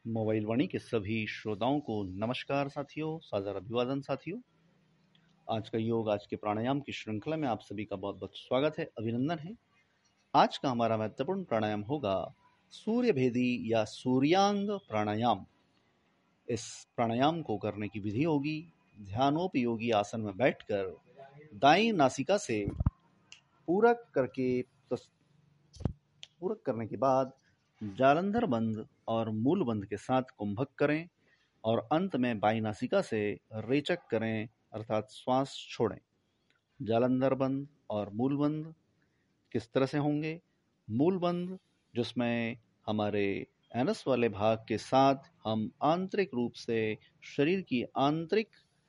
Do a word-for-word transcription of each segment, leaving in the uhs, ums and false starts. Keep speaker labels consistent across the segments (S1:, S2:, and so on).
S1: Mobile वाणी के सभी श्रोताओं को नमस्कार साथियों, सादर अभिवादन साथियों। आज का योग, आज के प्राणायाम की श्रृंखला में आप सभी का बहुत बहुत स्वागत है, अभिनंदन है। आज का हमारा महत्वपूर्ण प्राणायाम होगा सूर्य भेदी या सूर्यांग प्राणायाम। इस प्राणायाम को करने की विधि होगी, ध्यानोपयोगी आसन में बैठकर दाईं नासिका से पूरक करके पूरक करने के बाद जालंधर बंद और मूल बंद के साथ कुंभक करें और अंत में बाईं नासिका से रेचक करें, अर्थात श्वास छोड़ें। जालंधर बंद और मूल बंद किस तरह से होंगे? मूल बंद, जिसमें हमारे एनस वाले भाग के साथ हम आंतरिक रूप से शरीर की आंतरिक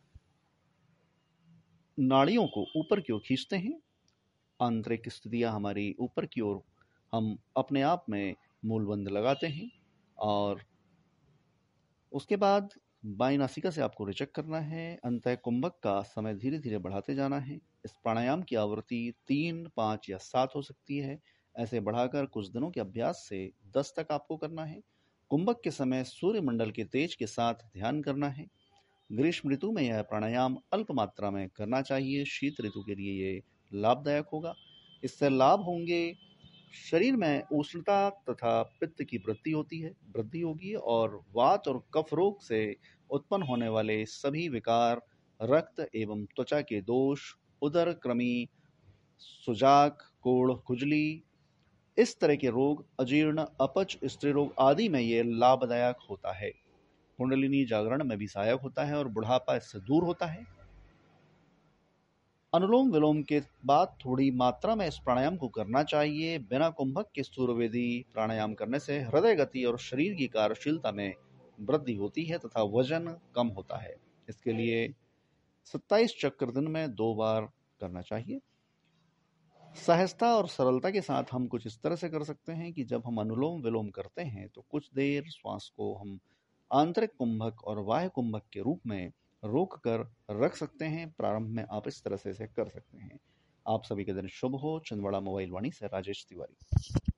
S1: नाड़ियों को ऊपर की ओर खींचते हैं। आंतरिक स्थितियां हमारी ऊपर की ओर हम अपने आप में मूल बंद लगाते हैं और उसके बाद बाईं नासिका से आपको रेचक करना है। अंतः कुंभक का समय धीरे धीरे बढ़ाते जाना है। इस प्राणायाम की आवृत्ति तीन, पाँच या सात हो सकती है। ऐसे बढ़ाकर कुछ दिनों के अभ्यास से दस तक आपको करना है। कुंभक के समय सूर्य मंडल के तेज के साथ ध्यान करना है। ग्रीष्म ऋतु में यह प्राणायाम अल्प मात्रा में करना चाहिए। शीत ऋतु के लिए ये लाभदायक होगा। इससे लाभ होंगे, शरीर में उष्णता तथा पित्त की वृद्धि होती है वृद्धि होगी और वात और कफ रोग से उत्पन्न होने वाले सभी विकार, रक्त एवं त्वचा के दोष, उदर कृमि, सुजाक, कोढ़, खुजली, इस तरह के रोग, अजीर्ण, अपच, स्त्री रोग आदि में ये लाभदायक होता है। कुंडलिनी जागरण में भी सहायक होता है और बुढ़ापा इससे दूर होता है। अनुलोम विलोम के बाद थोड़ी मात्रा में इस प्राणायाम को करना चाहिए। बिना कुंभक के सूर्यवेदी प्राणायाम करने से हृदय गति और शरीर की कार्यशीलता में वृद्धि होती है तथा वजन कम होता है। इसके लिए सत्ताईस चक्र दिन में दो बार करना चाहिए। सहजता और सरलता के साथ हम कुछ इस तरह से कर सकते हैं कि जब हम अनुलोम विलोम करते हैं तो कुछ देर श्वास को हम आंतरिक कुंभक और बाह्य कुंभक के रूप में रोक कर रख सकते हैं। प्रारंभ में आप इस तरह से इसे कर सकते हैं। आप सभी के दिन शुभ हो। छिंदवाड़ा मोबाइल वाणी से राजेश तिवारी।